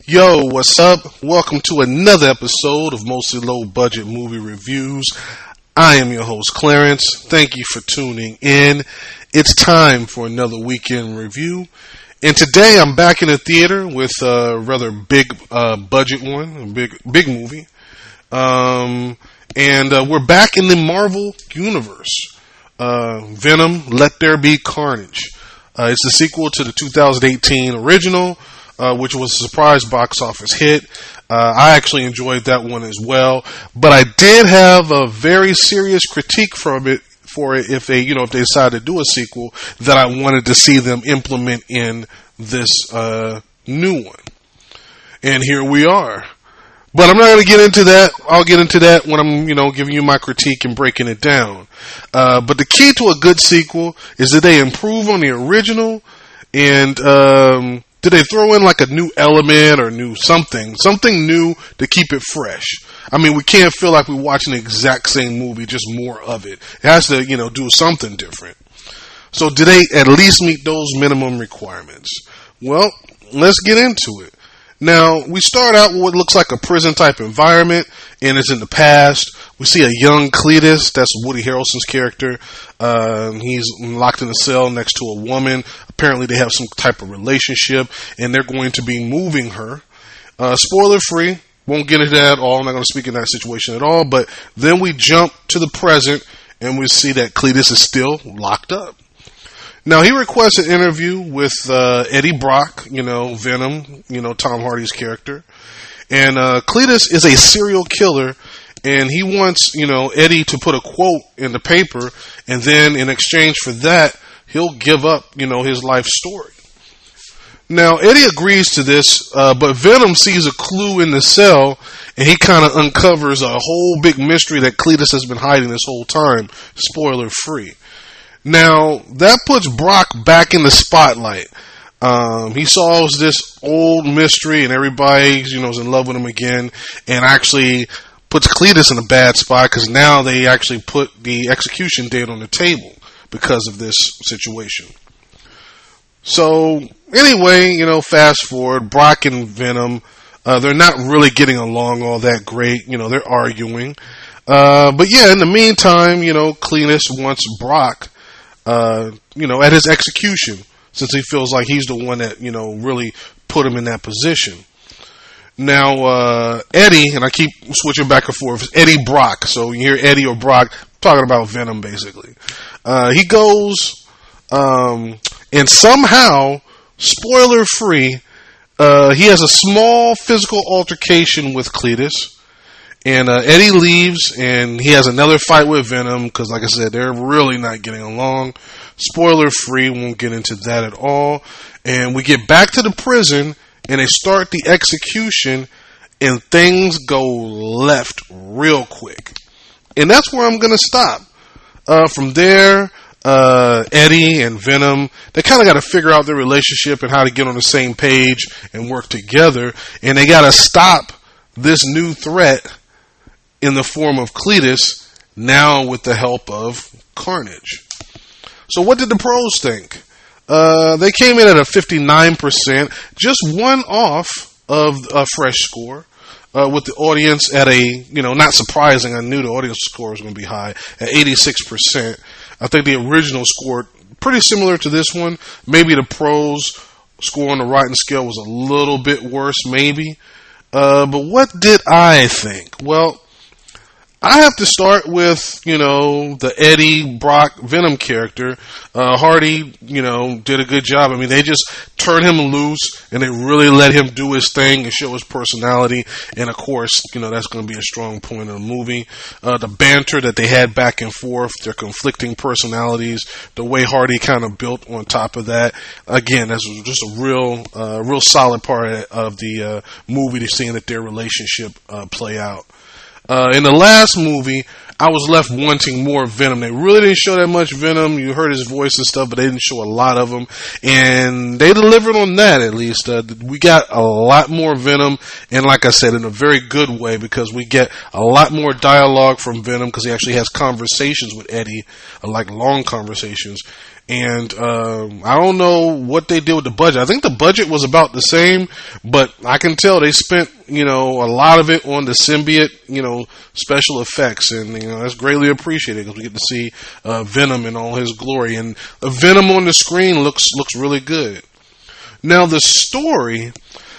Yo, what's up? Welcome to another episode of Mostly Low Budget Movie Reviews. I am your host, Clarence. Thank you for tuning in. It's time for another weekend review. And today I'm back in the theater with a rather big budget one, a big movie. And we're back in the Marvel Universe. Venom, Let There Be Carnage. It's the sequel to the 2018 original, which was a surprise box office hit. I actually enjoyed that one as well, but I did have a very serious critique for it if they decide to do a sequel that I wanted to see them implement in this new one. And here we are. But I'm not going to get into that. I'll get into that when I'm, giving you my critique and breaking it down. But the key to a good sequel is that they improve on the original and did they throw in like a new element or something new to keep it fresh? I mean, we can't feel like we're watching the exact same movie, just more of it. It has to, do something different. So did they at least meet those minimum requirements? Well, let's get into it. Now, we start out with what looks like a prison-type environment, and it's in the past. We see a young Cletus, that's Woody Harrelson's character. He's locked in a cell next to a woman. Apparently, they have some type of relationship, and they're going to be moving her. Spoiler-free, won't get into that at all. I'm not going to speak in that situation at all, but then we jump to the present, and we see that Cletus is still locked up. Now, he requests an interview with Eddie Brock, Venom, Tom Hardy's character. And Cletus is a serial killer, and he wants, Eddie to put a quote in the paper, and then in exchange for that, he'll give up, his life story. Now, Eddie agrees to this, but Venom sees a clue in the cell, and he kind of uncovers a whole big mystery that Cletus has been hiding this whole time, spoiler-free. Now, that puts Brock back in the spotlight. He solves this old mystery and everybody, is in love with him again, and actually puts Cletus in a bad spot because now they actually put the execution date on the table because of this situation. So, anyway, fast forward, Brock and Venom, they're not really getting along all that great, they're arguing. But yeah, in the meantime, Cletus wants Brock at his execution, since he feels like he's the one that, really put him in that position. Now, Eddie, and I keep switching back and forth, Eddie Brock, so you hear Eddie or Brock, talking about Venom, basically. He goes, and somehow, spoiler-free, he has a small physical altercation with Cletus. And Eddie leaves, and he has another fight with Venom, because like I said, they're really not getting along. Spoiler-free, won't get into that at all. And we get back to the prison, and they start the execution, and things go left real quick. And that's where I'm going to stop. From there, Eddie and Venom, they kind of got to figure out their relationship and how to get on the same page and work together. And they got to stop this new threat in the form of Cletus, now with the help of Carnage. So what did the pros think? They came in at a 59%, just one off of a fresh score, with the audience at a, not surprising, I knew the audience score was going to be high, at 86%. I think the original scored pretty similar to this one. Maybe the pros score on the Rotten scale was a little bit worse, maybe. But what did I think? Well, I have to start with, the Eddie Brock Venom character. Hardy, did a good job. I mean, they just turned him loose and they really let him do his thing and show his personality. And of course, that's going to be a strong point of the movie. The banter that they had back and forth, their conflicting personalities, the way Hardy kind of built on top of that. Again, that's just a real solid part of the movie to seeing that their relationship play out. In the last movie, I was left wanting more Venom. They really didn't show that much Venom. You heard his voice and stuff, but they didn't show a lot of him. And they delivered on that, at least. We got a lot more Venom, and like I said, in a very good way, because we get a lot more dialogue from Venom, because he actually has conversations with Eddie, like long conversations. And I don't know what they did with the budget. I think the budget was about the same, but I can tell they spent, a lot of it on the symbiote, special effects. And, that's greatly appreciated because we get to see Venom in all his glory. And Venom on the screen looks really good. Now, the story,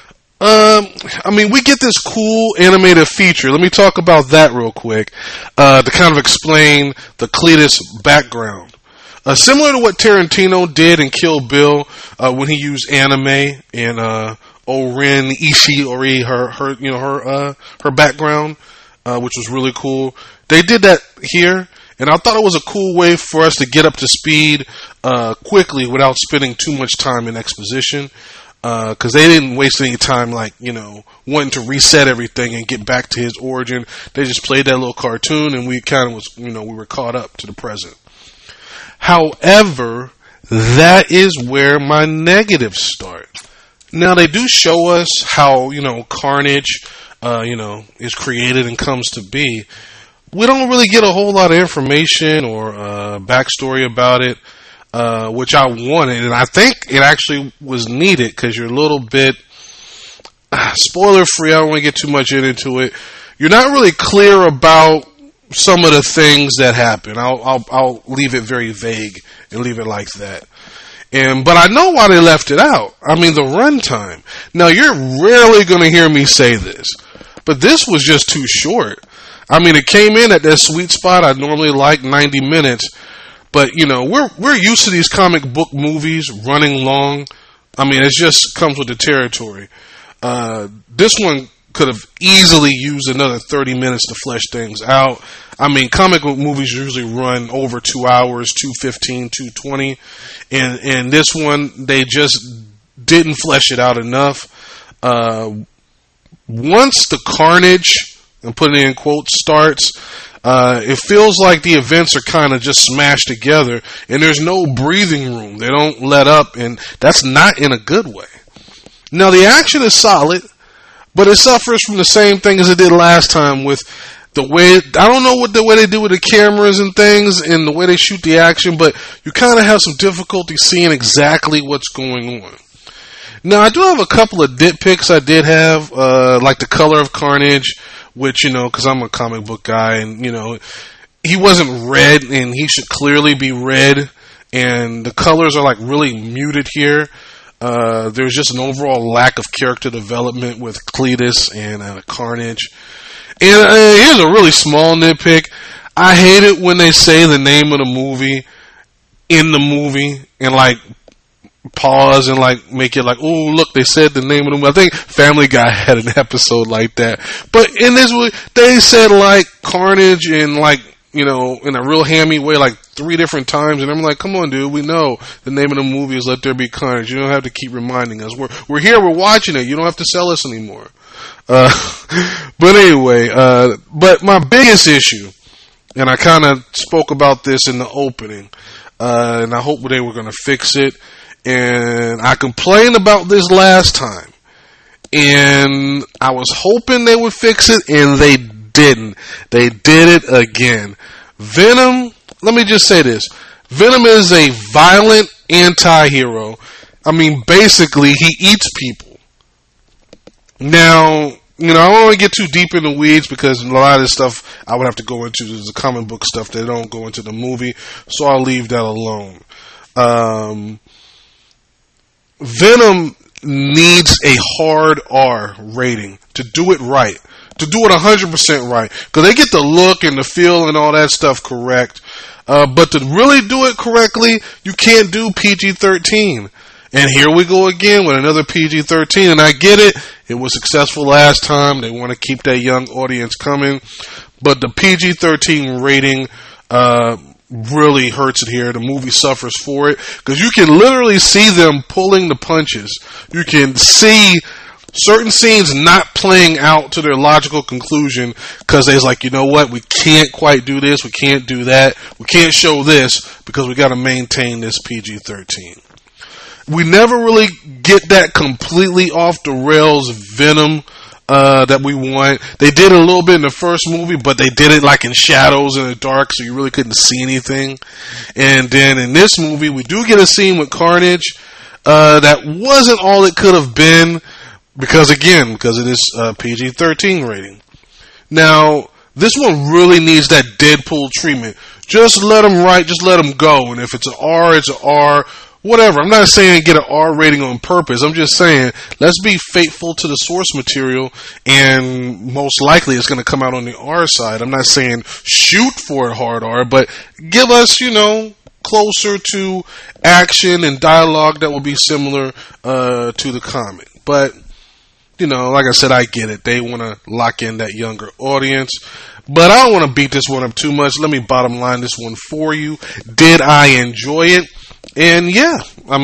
we get this cool animated feature. Let me talk about that real quick to kind of explain the Cletus background. Similar to what Tarantino did in Kill Bill when he used anime and Orin Ishii, her background, which was really cool. They did that here, and I thought it was a cool way for us to get up to speed quickly without spending too much time in exposition. Because they didn't waste any time, wanting to reset everything and get back to his origin. They just played that little cartoon, and we kind of we were caught up to the present. However, that is where my negatives start. Now, they do show us how, Carnage, is created and comes to be. We don't really get a whole lot of information or backstory about it, which I wanted. And I think it actually was needed because you're a little bit spoiler-free. I don't want to get too much into it. You're not really clear about some of the things that happen. I'll leave it very vague and leave it like that. But I know why they left it out. The runtime. Now, you're rarely going to hear me say this, but this was just too short. It came in at that sweet spot. I normally like 90 minutes, but we're used to these comic book movies running long. It just comes with the territory. This one could have easily used another 30 minutes to flesh things out. Comic book movies usually run over 2 hours, 2:15, 2:20. And this one, they just didn't flesh it out enough. Once the carnage, I'm putting it in quotes, starts, it feels like the events are kind of just smashed together and there's no breathing room. They don't let up, and that's not in a good way. Now, the action is solid, but it suffers from the same thing as it did last time with the way, I don't know what the way they do with the cameras and things and the way they shoot the action, but you kind of have some difficulty seeing exactly what's going on. Now, I do have a couple of nitpicks I did have, like the color of Carnage, which, because I'm a comic book guy, and, he wasn't red, and he should clearly be red, and the colors are, really muted here. There's just an overall lack of character development with Cletus and Carnage. And here's a really small nitpick. I hate it when they say the name of the movie in the movie and pause and make it oh, look, they said the name of the movie. I think Family Guy had an episode like that. But in this movie, they said Carnage and in a real hammy way 3 different times, and I'm like, come on, dude, we know the name of the movie is Let There Be Carnage. You don't have to keep reminding us. We're here, we're watching it. You don't have to sell us anymore. But anyway, but my biggest issue, and I kind of spoke about this in the opening, and I hope they were going to fix it, and I complained about this last time, and I was hoping they would fix it, and they didn't. They did it again. Venom, let me just say this. Venom is a violent anti-hero. Basically, he eats people. Now, I don't want to get too deep in the weeds because a lot of this stuff I would have to go into is the comic book stuff that don't go into the movie, so I'll leave that alone. Venom needs a hard R rating to do it right. To do it 100% right. Because they get the look and the feel and all that stuff correct. But to really do it correctly, you can't do PG-13. And here we go again with another PG-13. And I get it. It was successful last time. They want to keep that young audience coming. But the PG-13 rating really hurts it here. The movie suffers for it. Because you can literally see them pulling the punches. You can see certain scenes not playing out to their logical conclusion because they're like, you know what, we can't quite do this, we can't do that, we can't show this because we got to maintain this PG-13. We never really get that completely off the rails Venom that we want. They did a little bit in the first movie, but they did it like in shadows in the dark, so you really couldn't see anything. And then in this movie, we do get a scene with Carnage that wasn't all it could have been because it is PG-13 rating. Now, this one really needs that Deadpool treatment. Just let them write, just let them go. And if it's an R, it's an R. Whatever. I'm not saying get an R rating on purpose. I'm just saying let's be faithful to the source material, and most likely it's going to come out on the R side. I'm not saying shoot for a hard R, but give us, closer to action and dialogue that will be similar to the comic. But, like I said, I get it. They want to lock in that younger audience. But I don't want to beat this one up too much. Let me bottom line this one for you. Did I enjoy it? And yeah,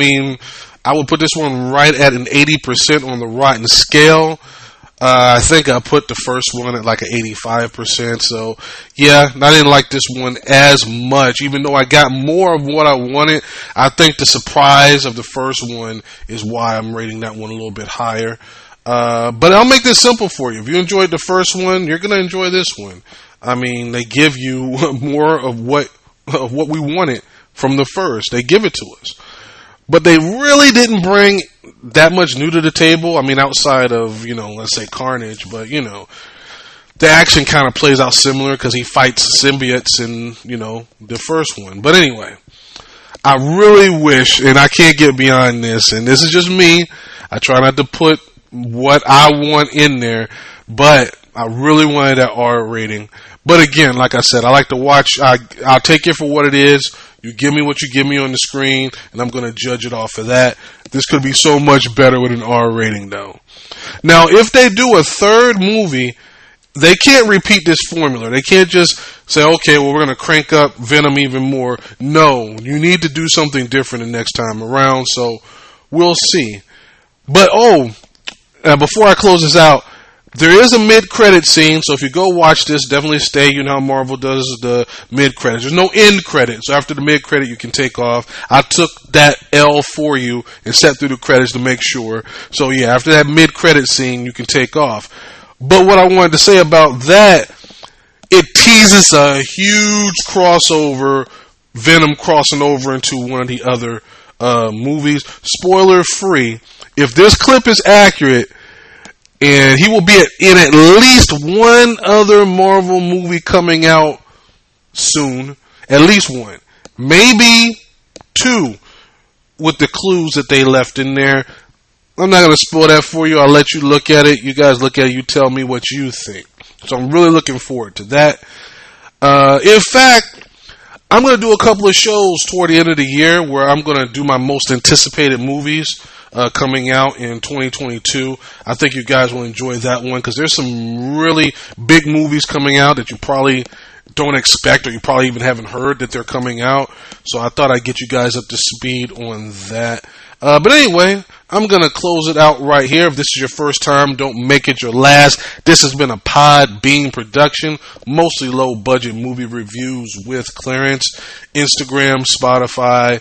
I would put this one right at an 80% on the Rotten scale. I think I put the first one at like an 85%. So yeah, I didn't like this one as much, even though I got more of what I wanted. I think the surprise of the first one is why I'm rating that one a little bit higher. But I'll make this simple for you. If you enjoyed the first one, you're going to enjoy this one. They give you more of what we wanted from the first. They give it to us. But they really didn't bring that much new to the table. Outside of, let's say Carnage. But, the action kind of plays out similar because he fights symbiotes in, the first one. But anyway, I really wish, and I can't get beyond this, and this is just me. I try not to put what I want in there, but I really wanted that R rating. But again, like I said, I like to watch. I'll take it for what it is. You give me what you give me on the screen, and I'm going to judge it off of that. This could be so much better with an R rating, though. Now, if they do a third movie, they can't repeat this formula. They can't just say, okay, well, we're going to crank up Venom even more. No, you need to do something different the next time around, so we'll see. But, before I close this out, there is a mid-credit scene, so if you go watch this, definitely stay. You know how Marvel does the mid-credits. There's no end credit, so after the mid-credit, you can take off. I took that L for you and sat through the credits to make sure. So yeah, after that mid-credit scene, you can take off. But what I wanted to say about that, it teases a huge crossover, Venom crossing over into one of the other movies. Spoiler-free, if this clip is accurate, and he will be in at least one other Marvel movie coming out soon. At least one. Maybe two with the clues that they left in there. I'm not going to spoil that for you. I'll let you look at it. You guys look at it. You tell me what you think. So I'm really looking forward to that. In fact, I'm going to do a couple of shows toward the end of the year where I'm going to do my most anticipated movies coming out in 2022. I think you guys will enjoy that one because there's some really big movies coming out that you probably don't expect, or you probably even haven't heard that they're coming out. So I thought I'd get you guys up to speed on that. But anyway, I'm going to close it out right here. If this is your first time, don't make it your last. This has been a Podbean production, mostly low budget movie reviews with Clarence. Instagram, Spotify,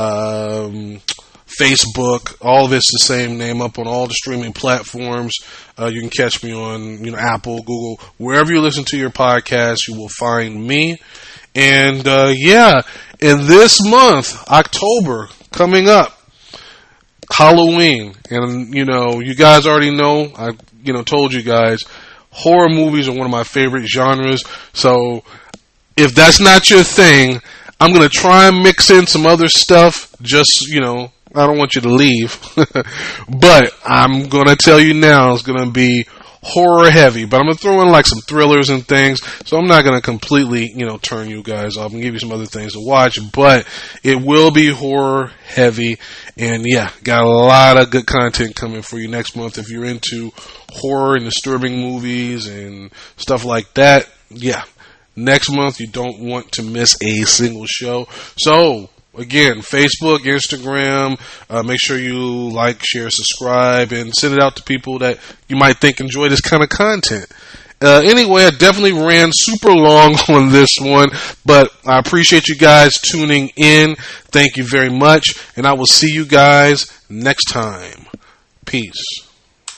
Facebook, all of it's the same name, up on all the streaming platforms. You can catch me on, Apple, Google, wherever you listen to your podcast, you will find me. And, in this month, October, coming up, Halloween. And, you guys already know, I, told you guys, horror movies are one of my favorite genres. So, if that's not your thing, I'm going to try and mix in some other stuff, just, I don't want you to leave, but I'm going to tell you now it's going to be horror heavy, but I'm going to throw in like some thrillers and things, so I'm not going to completely, turn you guys off and give you some other things to watch, but it will be horror heavy, and yeah, got a lot of good content coming for you next month if you're into horror and disturbing movies and stuff like that. Yeah, next month you don't want to miss a single show, so again, Facebook, Instagram, make sure you like, share, subscribe, and send it out to people that you might think enjoy this kind of content. Anyway, I definitely ran super long on this one, but I appreciate you guys tuning in. Thank you very much, and I will see you guys next time. Peace.